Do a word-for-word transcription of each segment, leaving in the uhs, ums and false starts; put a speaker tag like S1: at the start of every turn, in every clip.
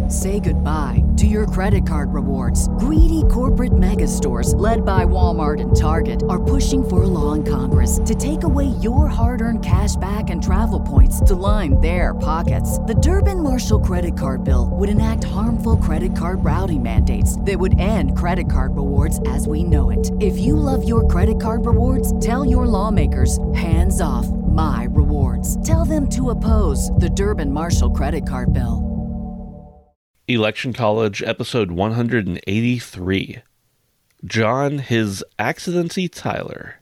S1: Say goodbye to your credit card rewards. Greedy corporate mega stores, led by Walmart and Target, are pushing for a law in Congress to take away your hard-earned cash back and travel points to line their pockets. The Durbin-Marshall credit card bill would enact harmful credit card routing mandates that would end credit card rewards as we know it. If you love your credit card rewards, tell your lawmakers, hands off my rewards. Tell them to oppose the Durbin-Marshall credit card bill.
S2: Election College, episode one hundred eighty-three. John, his accidency Tyler.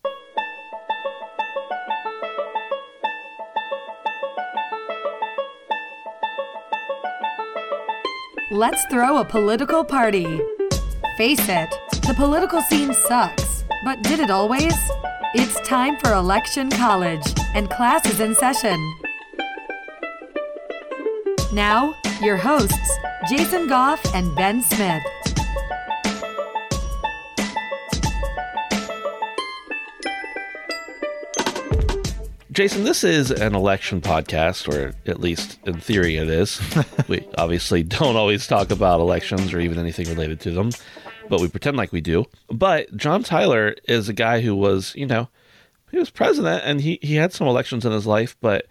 S3: Let's throw a political party. Face it, the political scene sucks. But did it always? It's time for Election College, and class is in session. Now, your hosts, Jason Goff and Ben Smith.
S2: Jason, this is an election podcast, or at least in theory it is. We obviously don't always talk about elections or even anything related to them, but we pretend like we do. But John Tyler is a guy who was, you know, he was president, and he, he had some elections in his life, but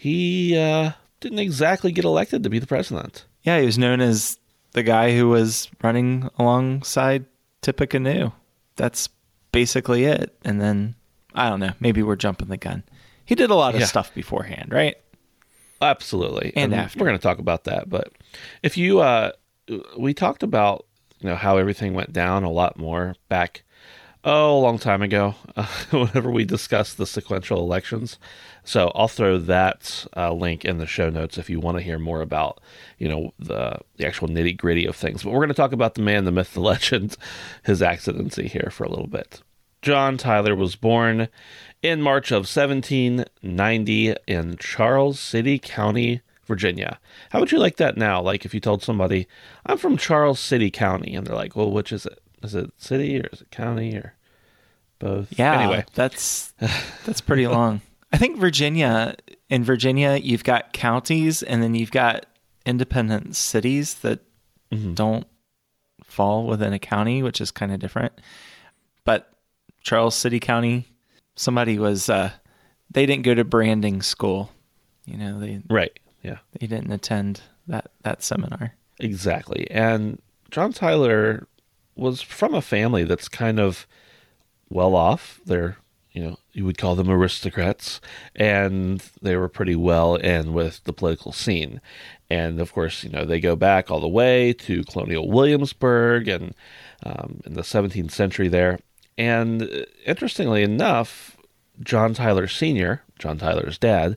S2: he uh, didn't exactly get elected to be the president.
S4: Yeah, he was known as the guy who was running alongside Tippecanoe. That's basically it. And then, I don't know, maybe we're jumping the gun. He did a lot of yeah. stuff beforehand, right?
S2: Absolutely.
S4: And,
S2: and
S4: after.
S2: We're going to talk about that. But if you, uh, we talked about, you know, how everything went down a lot more back, oh, a long time ago, uh, whenever we discussed the sequential elections. So I'll throw that uh, link in the show notes if you want to hear more about, you know, the the actual nitty gritty of things. But we're going to talk about the man, the myth, the legend, his accidency here for a little bit. John Tyler was born in March of seventeen ninety in Charles City County, Virginia. How would you like that now? Like if you told somebody, I'm from Charles City County, and they're like, well, which is it? Is it city or is it county or both?
S4: Yeah,
S2: anyway,
S4: that's that's pretty long. I think Virginia, in Virginia, you've got counties and then you've got independent cities that mm-hmm. don't fall within a county, which is kind of different. But Charles City County, somebody was, uh, they didn't go to branding school. You know, they
S2: right. Yeah.
S4: They didn't attend that, that seminar.
S2: Exactly. And John Tyler was from a family that's kind of well off. They're, you know, you would call them aristocrats, and they were pretty well in with the political scene. And of course, you know, they go back all the way to colonial Williamsburg and um, in the seventeenth century there. And interestingly enough, John Tyler Senior, John Tyler's dad,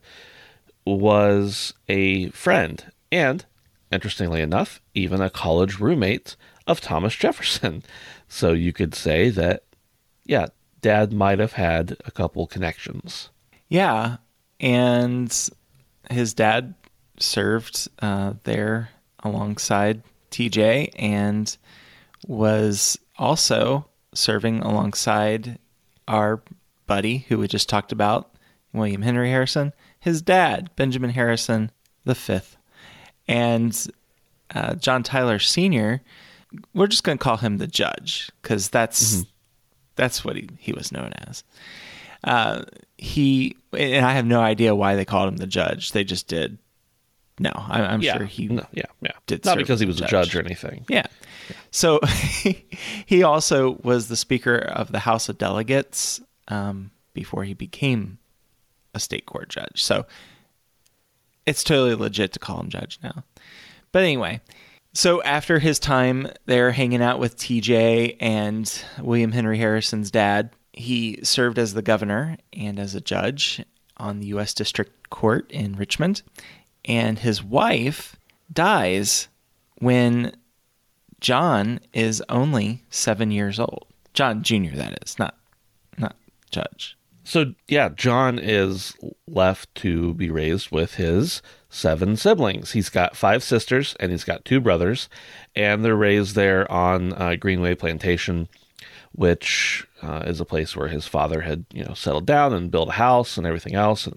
S2: was a friend and, interestingly enough, even a college roommate of Thomas Jefferson. So you could say that, yeah, Dad might have had a couple connections.
S4: Yeah, and his dad served uh, there alongside T J and was also serving alongside our buddy who we just talked about, William Henry Harrison, his dad, Benjamin Harrison the fifth. And uh, John Tyler Senior, we're just going to call him the judge because that's... Mm-hmm. That's what he, he was known as. Uh, he and I have no idea why they called him the judge. They just did. No, I, I'm
S2: yeah.
S4: sure he
S2: no, yeah, yeah.
S4: did
S2: not because he was
S4: judge.
S2: a judge or anything.
S4: Yeah. yeah. So he also was the Speaker of the House of Delegates um, before he became a state court judge. So it's totally legit to call him judge now. But anyway. So after his time there hanging out with T J and William Henry Harrison's dad, he served as the governor and as a judge on the U S District Court in Richmond. And his wife dies when John is only seven years old. John Junior, that is, not not Judge.
S2: So, yeah, John is left to be raised with his seven siblings. He's got five sisters and he's got two brothers, and they're raised there on uh, Greenway Plantation, which uh, is a place where his father had, you know, settled down and built a house and everything else. It was a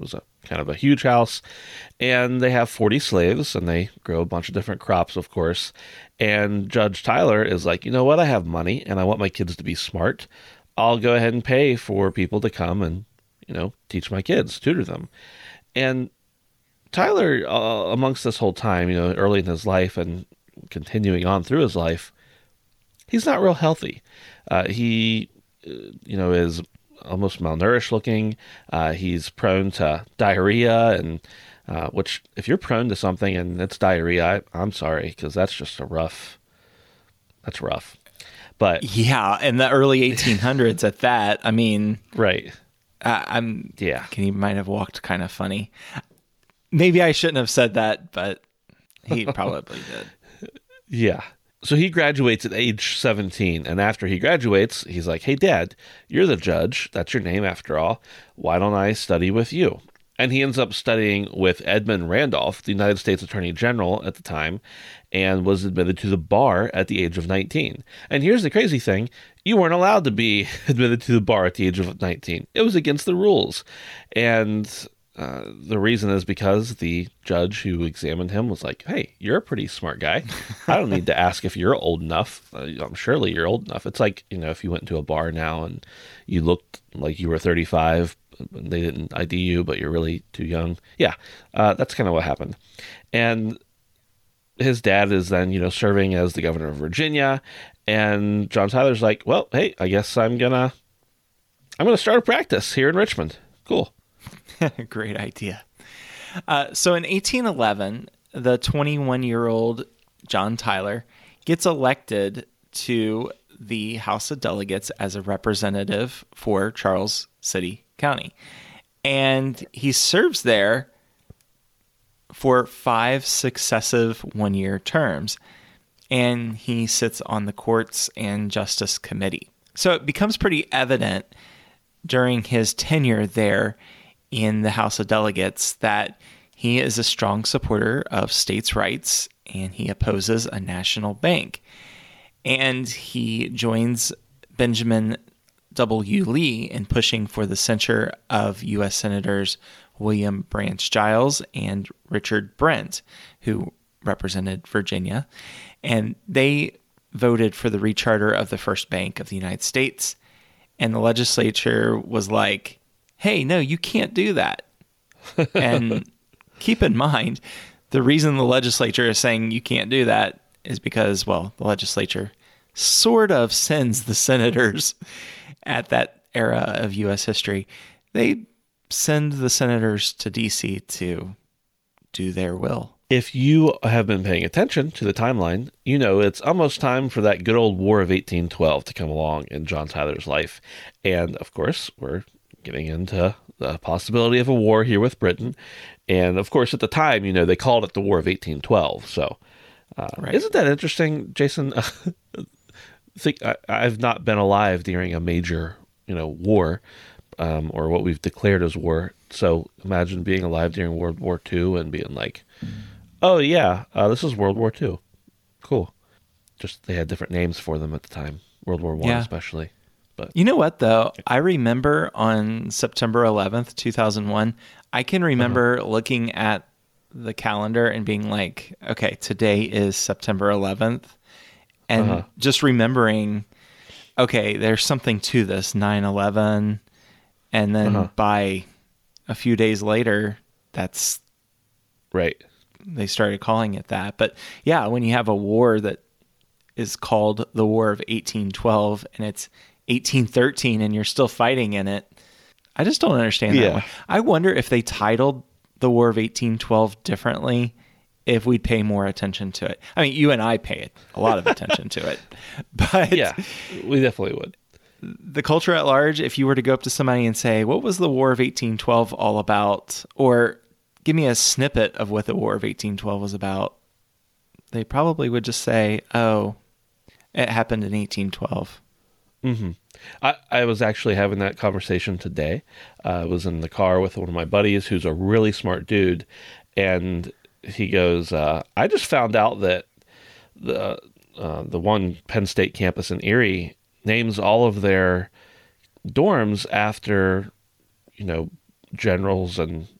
S2: kind of a huge house, and they have forty slaves, and they grow a bunch of different crops, of course. And Judge Tyler is like, you know what? I have money, and I want my kids to be smart. I'll go ahead and pay for people to come and, you know, teach my kids, tutor them. And Tyler, uh, amongst this whole time, you know, early in his life and continuing on through his life, he's not real healthy. Uh, he, uh, you know, is almost malnourished looking. Uh, he's prone to diarrhea, and uh, which, if you're prone to something and it's diarrhea, I, I'm sorry, because that's just a rough, that's rough. But
S4: yeah, in the early eighteen hundreds at that, I mean,
S2: right.
S4: Uh, I'm,
S2: yeah.
S4: He might have walked kind of funny. Maybe I shouldn't have said that, but he probably did.
S2: Yeah. So he graduates at age seventeen, and after he graduates, he's like, hey, Dad, you're the judge. That's your name after all. Why don't I study with you? And he ends up studying with Edmund Randolph, the United States Attorney General at the time, and was admitted to the bar at the age of nineteen. And here's the crazy thing. You weren't allowed to be admitted to the bar at the age of nineteen. It was against the rules. And uh, the reason is because the judge who examined him was like, hey, you're a pretty smart guy. I don't need to ask if you're old enough. Uh, I'm surely you're old enough. It's like, you know, if you went into a bar now and you looked like you were thirty-five, they didn't I D you, but you're really too young. Yeah, uh, that's kind of what happened. And his dad is then, you know, serving as the governor of Virginia. And John Tyler's like, well, hey, I guess I'm gonna, I'm gonna start a practice here in Richmond. Cool.
S4: Great idea. Uh, so in eighteen eleven, the twenty-one-year-old John Tyler gets elected to the House of Delegates as a representative for Charles City County. And he serves there for five successive one-year terms. And he sits on the Courts and Justice Committee. So it becomes pretty evident during his tenure there in the House of Delegates that he is a strong supporter of states' rights and he opposes a national bank. And he joins Benjamin W. Lee in pushing for the censure of U S Senators William Branch Giles and Richard Brent, who represented Virginia. And they voted for the recharter of the First Bank of the United States. And the legislature was like, hey, no, you can't do that. And keep in mind, the reason the legislature is saying you can't do that is because, well, the legislature sort of sends the senators at that era of U S history. They send the senators to D C to do their will.
S2: If you have been paying attention to the timeline, you know it's almost time for that good old War of eighteen twelve to come along in John Tyler's life. And, of course, we're getting into the possibility of a war here with Britain. And, of course, at the time, you know, they called it the War of eighteen twelve. So, uh, right. Isn't that interesting, Jason? think I, I've not been alive during a major, you know, war, um, or what we've declared as war. So imagine being alive during World War Two and being like, oh yeah, uh, this is World War Two. Cool. Just they had different names for them at the time. World War One, yeah. especially. But
S4: you know what though? I remember on September eleventh, two thousand one, I can remember uh-huh. looking at the calendar and being like, okay, today is September eleventh. And uh-huh. just remembering, okay, there's something to this, nine eleven. And then uh-huh. by a few days later, that's...
S2: Right.
S4: They started calling it that. But yeah, when you have a war that is called the War of eighteen twelve and it's eighteen thirteen and you're still fighting in it, I just don't understand
S2: yeah.
S4: that one. I wonder if they titled the War of eighteen twelve differently, if we'd pay more attention to it. I mean, you and I pay a lot of attention to it. But
S2: yeah, we definitely would.
S4: The culture at large, if you were to go up to somebody and say, what was the War of eighteen twelve all about? Or give me a snippet of what the War of eighteen twelve was about, they probably would just say, oh, it happened in eighteen twelve.
S2: Mm-hmm. I, I was actually having that conversation today. Uh, I was in the car with one of my buddies who's a really smart dude, and he goes, uh, I just found out that the uh, the one Penn State campus in Erie names all of their dorms after, you know, generals and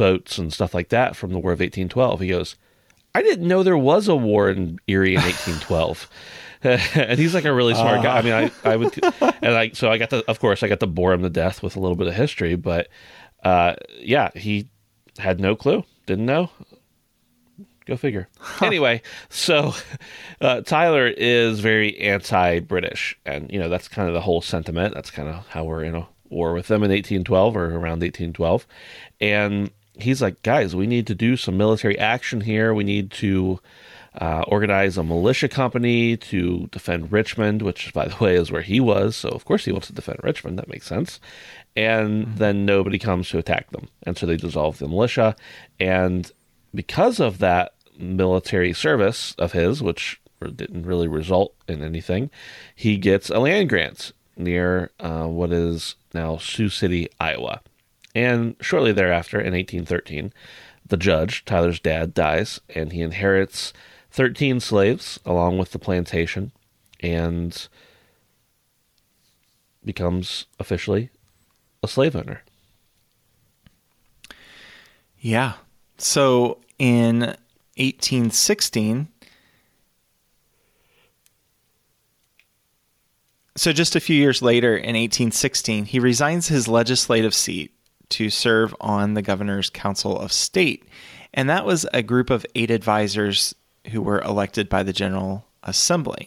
S2: boats and stuff like that from the War of eighteen twelve. He goes, I didn't know there was a war in Erie in eighteen twelve. And he's like a really smart uh. guy. I mean, I, I would, and I, so I got to, of course, I got to bore him to death with a little bit of history, but uh, yeah, he had no clue, didn't know. Go figure. Huh. Anyway, so uh, Tyler is very anti-British, and you know that's kind of the whole sentiment. That's kind of how we're in a war with them in eighteen twelve or around eighteen twelve, and he's like, guys, we need to do some military action here. We need to uh, organize a militia company to defend Richmond, which, by the way, is where he was. So, of course, he wants to defend Richmond. That makes sense. And mm-hmm. then nobody comes to attack them. And so they dissolve the militia. And because of that military service of his, which didn't really result in anything, he gets a land grant near uh, what is now Sioux City, Iowa. And shortly thereafter, in eighteen thirteen, the judge, Tyler's dad, dies, and he inherits thirteen slaves along with the plantation and becomes officially a slave owner.
S4: Yeah. So in eighteen sixteen, so just a few years later, in eighteen sixteen, he resigns his legislative seat to serve on the Governor's Council of State. And that was a group of eight advisors who were elected by the General Assembly.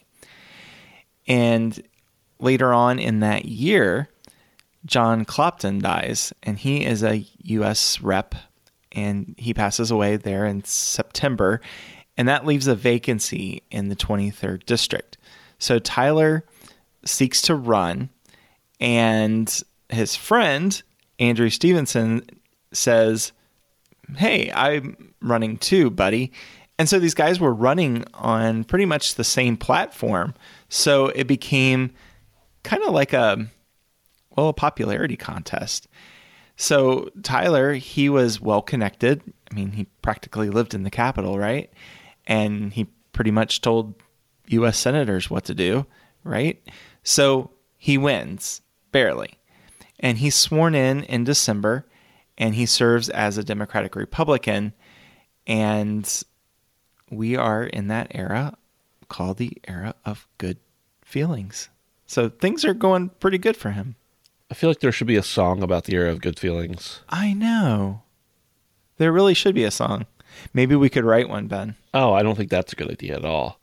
S4: And later on in that year, John Clopton dies, and he is a U S rep, and he passes away there in September, and that leaves a vacancy in the twenty-third District. So Tyler seeks to run, and his friend, Andrew Stevenson, says, hey, I'm running too, buddy. And so these guys were running on pretty much the same platform. So it became kind of like a, well, a popularity contest. So Tyler, he was well connected. I mean, he practically lived in the Capitol, right? And he pretty much told U S senators what to do, right? So he wins, barely. And he's sworn in in December, and he serves as a Democratic Republican. And we are in that era called the era of good feelings. So things are going pretty good for him.
S2: I feel like there should be a song about the era of good feelings.
S4: I know. There really should be a song. Maybe we could write one, Ben.
S2: Oh, I don't think that's a good idea at all.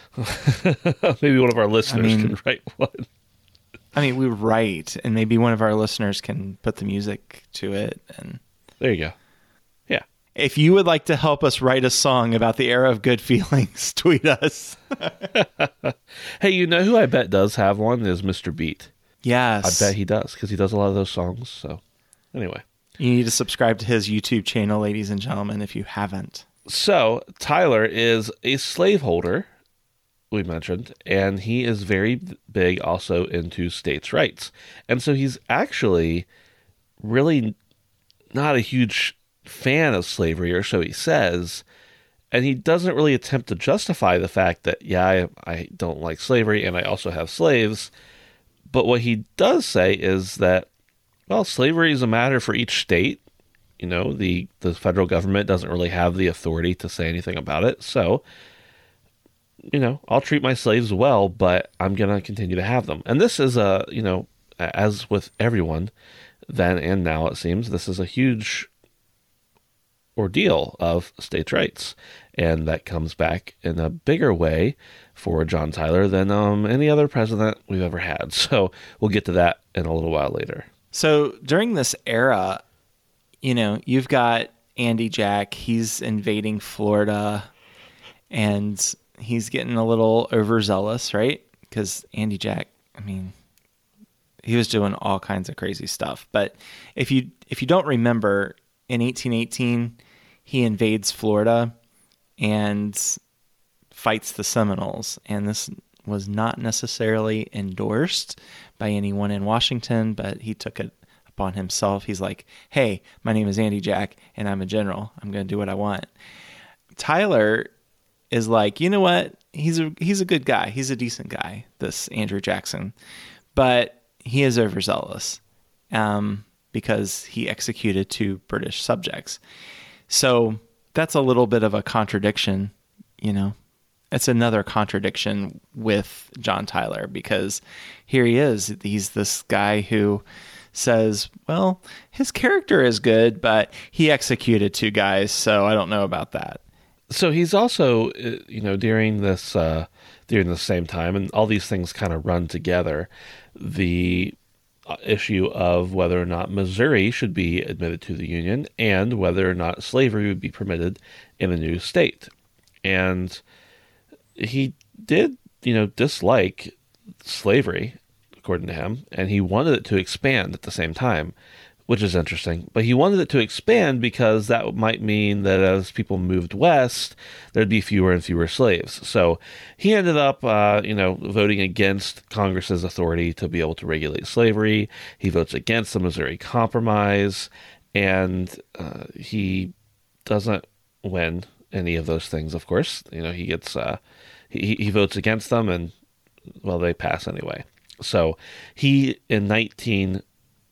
S2: Maybe one of our listeners I mean, can write one.
S4: I mean, we write, and maybe one of our listeners can put the music to it. And
S2: there you go. Yeah.
S4: If you would like to help us write a song about the era of good feelings, tweet us.
S2: Hey, you know who I bet does have one is Mister Beat.
S4: Yes.
S2: I bet he does, because he does a lot of those songs. So anyway.
S4: You need to subscribe to his YouTube channel, ladies and gentlemen, if you haven't.
S2: So Tyler is a slaveholder, we mentioned, and he is very big also into states' rights. And so he's actually really not a huge fan of slavery, or so he says, and he doesn't really attempt to justify the fact that, yeah, I, I don't like slavery, and I also have slaves. But what he does say is that, well, slavery is a matter for each state. You know, the, the federal government doesn't really have the authority to say anything about it. So, you know, I'll treat my slaves well, but I'm going to continue to have them. And this is a, you know, as with everyone then and now, it seems, this is a huge ordeal of states' rights. And that comes back in a bigger way for John Tyler than um, any other president we've ever had. So we'll get to that in a little while later.
S4: So during this era, you know, you've got Andy Jack. He's invading Florida, and he's getting a little overzealous, right? Because Andy Jack, I mean, he was doing all kinds of crazy stuff. But if you if you don't remember, in eighteen eighteen, he invades Florida and fights the Seminoles. And this was not necessarily endorsed by anyone in Washington, but he took it upon himself. He's like, hey, my name is Andy Jack, and I'm a general. I'm going to do what I want. Tyler is like, you know what? He's a he's a good guy. He's a decent guy, this Andrew Jackson. But he is overzealous. Um, because he executed two British subjects. So that's a little bit of a contradiction, you know. It's another contradiction with John Tyler, because here he is. He's this guy who says, well, his character is good, but he executed two guys, so I don't know about that.
S2: So he's also, uh, you know, during this, uh, during the same time, and all these things kind of run together, the issue of whether or not Missouri should be admitted to the Union and whether or not slavery would be permitted in a new state. And he did, you know, dislike slavery, according to him, and he wanted it to expand at the same time, which is interesting. But he wanted it to expand because that might mean that as people moved west, there'd be fewer and fewer slaves. So he ended up, uh, you know, voting against Congress's authority to be able to regulate slavery. He votes against the Missouri Compromise, and uh, he doesn't win any of those things, of course. You know, he gets, uh, he, he votes against them, and, well, they pass anyway. So he, in nineteen...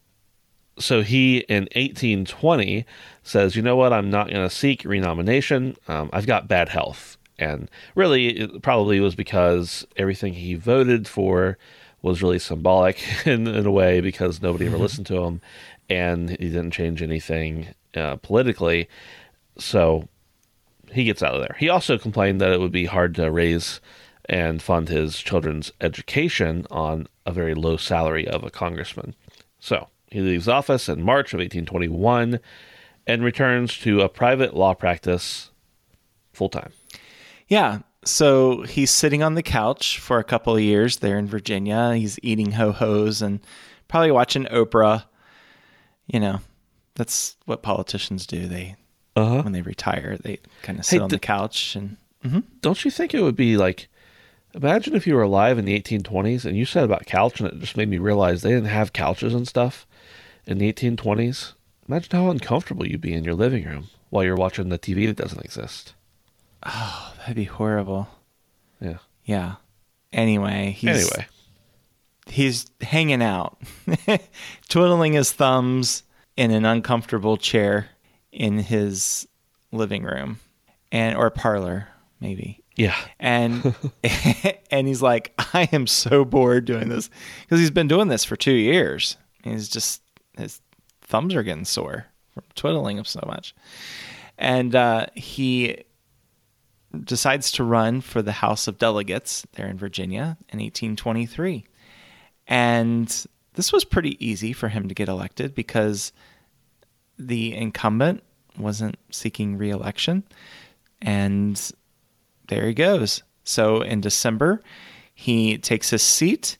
S2: So he, in eighteen twenty, says, you know what, I'm not going to seek renomination. Um, I've got bad health. And really, it probably was because everything he voted for was really symbolic in, in a way, because nobody ever listened to him, and he didn't change anything uh, politically. So he gets out of there. He also complained that it would be hard to raise and fund his children's education on a very low salary of a congressman. So he leaves office in March of eighteen twenty-one and returns to a private law practice full-time.
S4: Yeah. So he's sitting on the couch for a couple of years there in Virginia. He's eating ho-hos and probably watching Oprah. You know, that's what politicians do. They, uh-huh. when they retire, they kind of sit hey, on th- the couch. And mm-hmm.
S2: Don't you think it would be like, imagine if you were alive in the eighteen twenties, and you said about couch, and it just made me realize they didn't have couches and stuff in the eighteen twenties. Imagine how uncomfortable you'd be in your living room while you're watching the T V that doesn't exist.
S4: Oh, that'd be horrible.
S2: Yeah.
S4: Yeah. Anyway, he's
S2: anyway.
S4: he's hanging out, twiddling his thumbs in an uncomfortable chair in his living room, and or parlor, maybe.
S2: Yeah.
S4: And and he's like, I am so bored doing this, because he's been doing this for two years. He's just, his thumbs are getting sore from twiddling them so much. And uh, he decides to run for the House of Delegates there in Virginia in eighteen twenty-three. And this was pretty easy for him to get elected, because the incumbent wasn't seeking re-election. And there he goes. So in December, he takes his seat,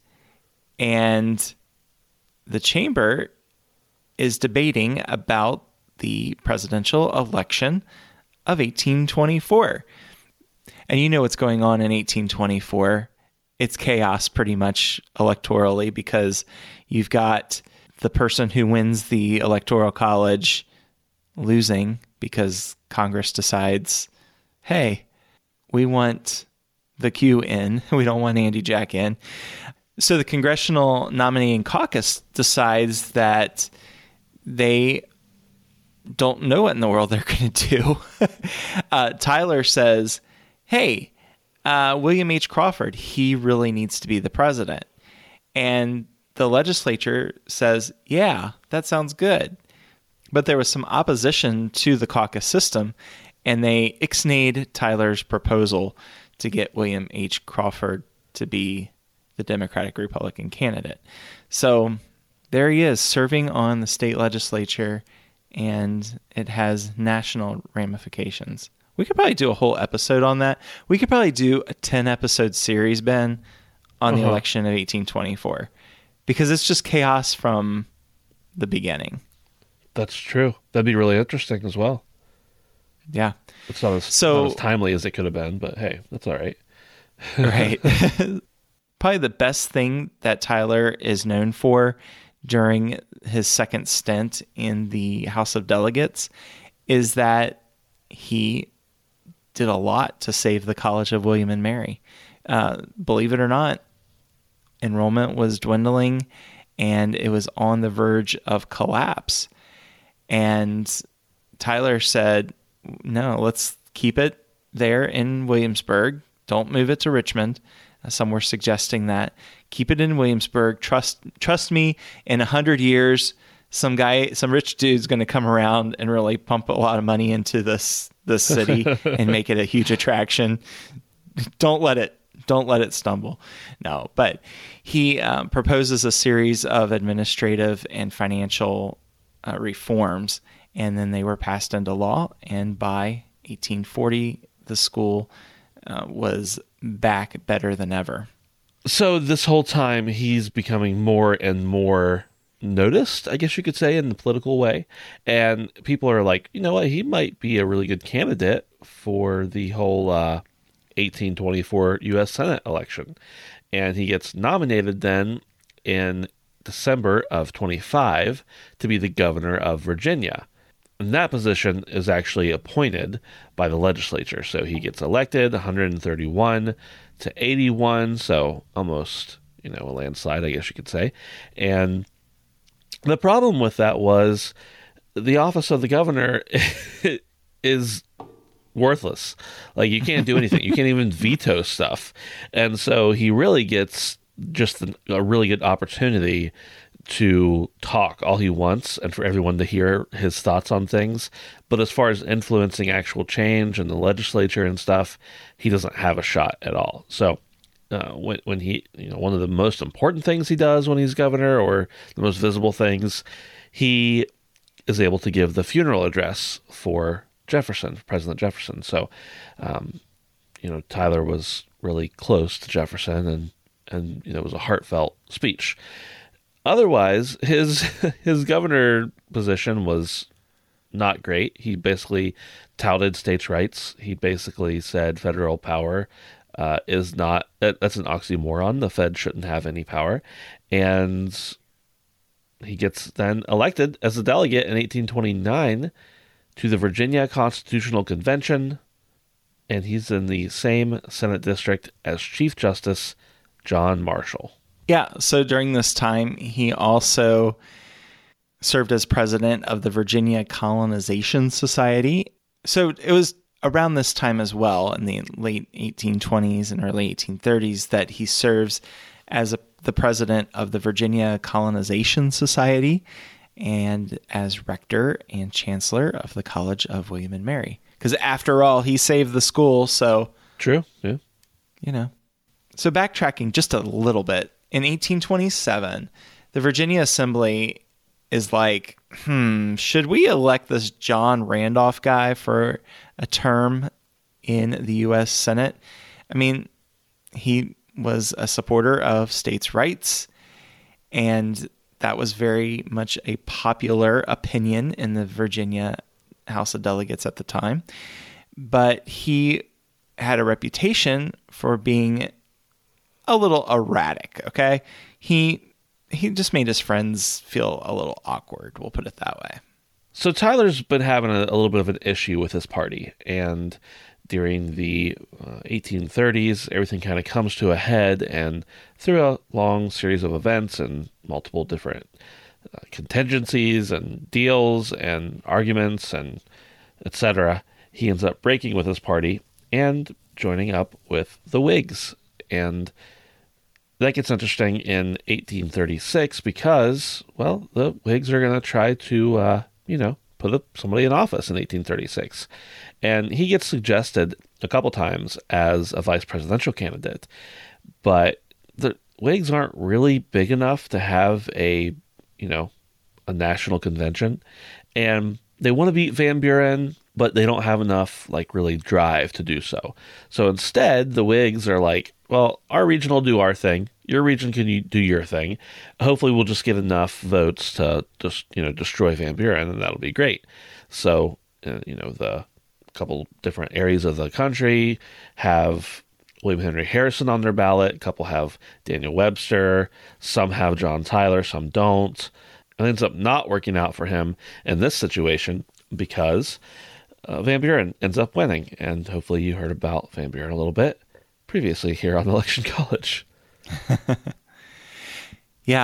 S4: and the chamber is debating about the presidential election of eighteen twenty-four. And you know what's going on in eighteen twenty-four. It's chaos pretty much electorally, because you've got the person who wins the Electoral College losing because Congress decides, hey, we want the Q in. We don't want Andy Jack in. So the Congressional Nominating Caucus decides that they don't know what in the world they're going to do. uh, Tyler says, hey, uh, William H. Crawford, he really needs to be the president. And the legislature says, yeah, that sounds good. But there was some opposition to the caucus system, and they ixnayed Tyler's proposal to get William H. Crawford to be the Democratic Republican candidate. So there he is, serving on the state legislature, and it has national ramifications. We could probably do a whole episode on that. We could probably do a ten-episode series, Ben, on uh-huh. the election of eighteen twenty-four, because it's just chaos from the beginning.
S2: That's true. That'd be really interesting as well.
S4: Yeah.
S2: It's not as,
S4: so,
S2: not as timely as it could have been, but hey, that's all right.
S4: Right. Probably the best thing that Tyler is known for during his second stint in the House of Delegates is that he did a lot to save the College of William and Mary. Uh, believe it or not, enrollment was dwindling, and it was on the verge of collapse. And Tyler said, no, let's keep it there in Williamsburg. Don't move it to Richmond. Some were suggesting that. Keep it in Williamsburg. Trust trust me, in a hundred years, some guy, some rich dude's going to come around and really pump a lot of money into this this city and make it a huge attraction. Don't let it don't let it stumble. No, but he um, proposes a series of administrative and financial uh, reforms, and then they were passed into law. And by eighteen forty, the school uh, was back better than ever.
S2: So this whole time, he's becoming more and more noticed, I guess you could say, in the political way. And people are like, you know what, he might be a really good candidate for the whole uh, eighteen twenty-four U S Senate election. And he gets nominated then in December of twenty-five to be the governor of Virginia. And that position is actually appointed by the legislature. So he gets elected one hundred thirty-one to eighty-one, so almost, you know, a landslide, I guess you could say. And the problem with that was the office of the governor is worthless. Like, you can't do anything. You can't even veto stuff. And so he really gets just a really good opportunity to talk all he wants and for everyone to hear his thoughts on things. But as far as influencing actual change in the legislature and stuff, he doesn't have a shot at all. So uh, when, when he, you know, one of the most important things he does when he's governor, or the most visible things, he is able to give the funeral address for Jefferson, President Jefferson. So, um, you know, Tyler was really close to Jefferson, and, and, you know, it was a heartfelt speech. Otherwise, his his governor position was not great. He basically touted states' rights. He basically said federal power uh, is not, that's an oxymoron. The Fed shouldn't have any power. And he gets then elected as a delegate in eighteen twenty-nine to the Virginia Constitutional Convention. And he's in the same Senate district as Chief Justice John Marshall.
S4: Yeah, so during this time, he also served as president of the Virginia Colonization Society. So it was around this time as well, in the late eighteen twenties and early eighteen thirties, that he serves as a, the president of the Virginia Colonization Society and as rector and chancellor of the College of William and Mary. Because after all, he saved the school, so...
S2: True, yeah.
S4: You know. So backtracking just a little bit, in eighteen twenty-seven, the Virginia Assembly is like, hmm, should we elect this John Randolph guy for a term in the U S Senate? I mean, he was a supporter of states' rights, and that was very much a popular opinion in the Virginia House of Delegates at the time. But he had a reputation for being a little erratic, okay? He he just made his friends feel a little awkward, we'll put it that way.
S2: So Tyler's been having a, a little bit of an issue with his party, and during the uh, eighteen thirties, everything kind of comes to a head, and through a long series of events and multiple different uh, contingencies and deals and arguments and et cetera, he ends up breaking with his party and joining up with the Whigs. And that gets interesting in eighteen thirty-six because, well, the Whigs are going to try to, uh, you know, put up somebody in office in eighteen thirty-six. And he gets suggested a couple times as a vice presidential candidate. But the Whigs aren't really big enough to have a, you know, a national convention. And they want to beat Van Buren, but they don't have enough, like, really drive to do so. So instead, the Whigs are like, well, our region will do our thing. Your region can do your thing. Hopefully we'll just get enough votes to just, you know, destroy Van Buren, and that'll be great. So, uh, you know, the couple different areas of the country have William Henry Harrison on their ballot. A couple have Daniel Webster. Some have John Tyler. Some don't. It ends up not working out for him in this situation because uh, Van Buren ends up winning. And hopefully you heard about Van Buren a little bit previously here on Election College.
S4: Yeah.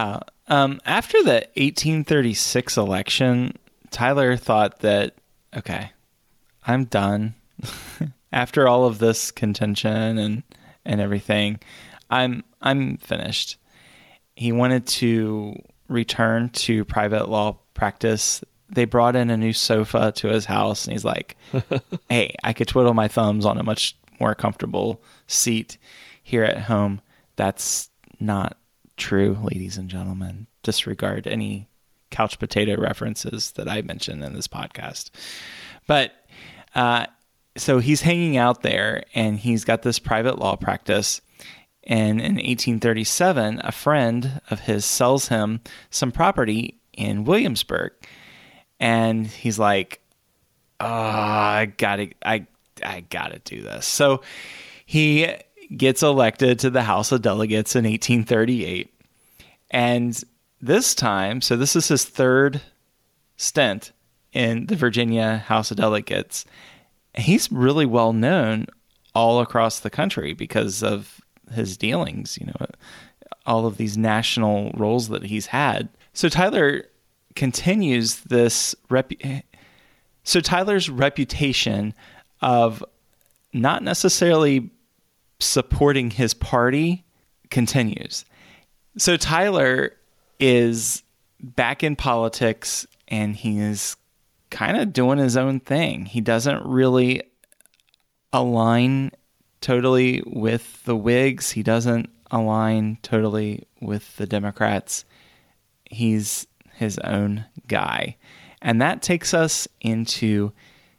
S4: Um, after the eighteen thirty-six election, Tyler thought that, okay, I'm done. After all of this contention and, and everything, I'm I'm finished. He wanted to return to private law practice. They brought in a new sofa to his house, and he's like, hey, I could twiddle my thumbs on a much more comfortable seat here at home. That's not true, ladies and gentlemen. Disregard any couch potato references that I mentioned in this podcast. But uh, so he's hanging out there, and he's got this private law practice. And in eighteen thirty-seven, a friend of his sells him some property in Williamsburg. And he's like, oh, I gotta, I, I gotta do this. So he gets elected to the House of Delegates in eighteen thirty-eight. And this time, so this is his third stint in the Virginia House of Delegates. He's really well known all across the country because of his dealings, you know, all of these national roles that he's had. So Tyler continues this repu- so Tyler's reputation of not necessarily supporting his party continues. So Tyler is back in politics, and he is kind of doing his own thing. He doesn't really align totally with the Whigs. He doesn't align totally with the Democrats. He's his own guy. And that takes us into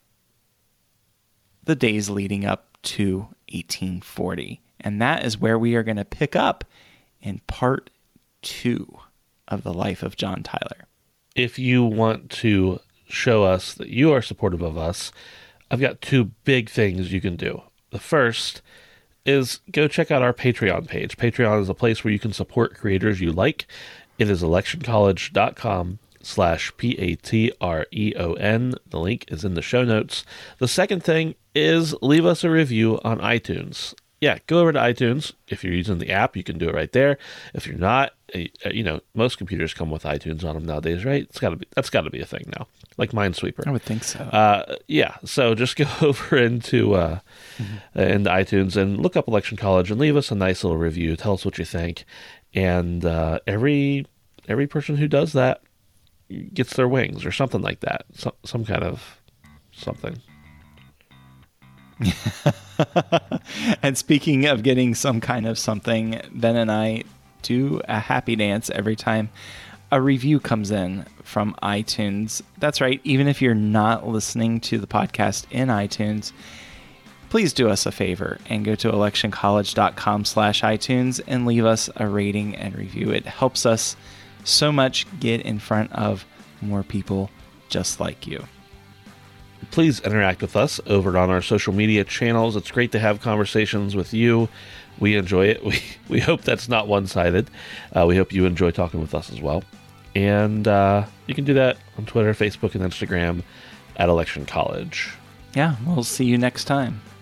S4: the days leading up to eighteen forty. And that is where we are going to pick up in part two of the life of John Tyler.
S2: If you want to show us that you are supportive of us, I've got two big things you can do. The first is go check out our Patreon page. Patreon is a place where you can support creators you like. It is electioncollege.com slash P-A-T-R-E-O-N. The link is in the show notes. The second thing is leave us a review on iTunes. Yeah, go over to iTunes. If you're using the app, you can do it right there. If you're not, you know, most computers come with iTunes on them nowadays, right? It's got to be, that's got to be a thing now, like Minesweeper.
S4: I would think so.
S2: Uh, yeah, so just go over into uh, mm-hmm. into iTunes and look up Election College and leave us a nice little review. Tell us what you think, and uh, every every person who does that gets their wings or something like that, some some kind of something.
S4: And speaking of getting some kind of something, Ben and I do a happy dance every time a review comes in from iTunes. That's right. Even if you're not listening to the podcast in iTunes, please do us a favor and go to electioncollege.com slash iTunes and leave us a rating and review. It helps us so much get in front of more people just like you.
S2: Please interact with us over on our social media channels. It's great to have conversations with you. We enjoy it. We we hope that's not one-sided. Uh, we hope you enjoy talking with us as well. And uh, you can do that on Twitter, Facebook, and Instagram at Election College.
S4: Yeah, we'll see you next time.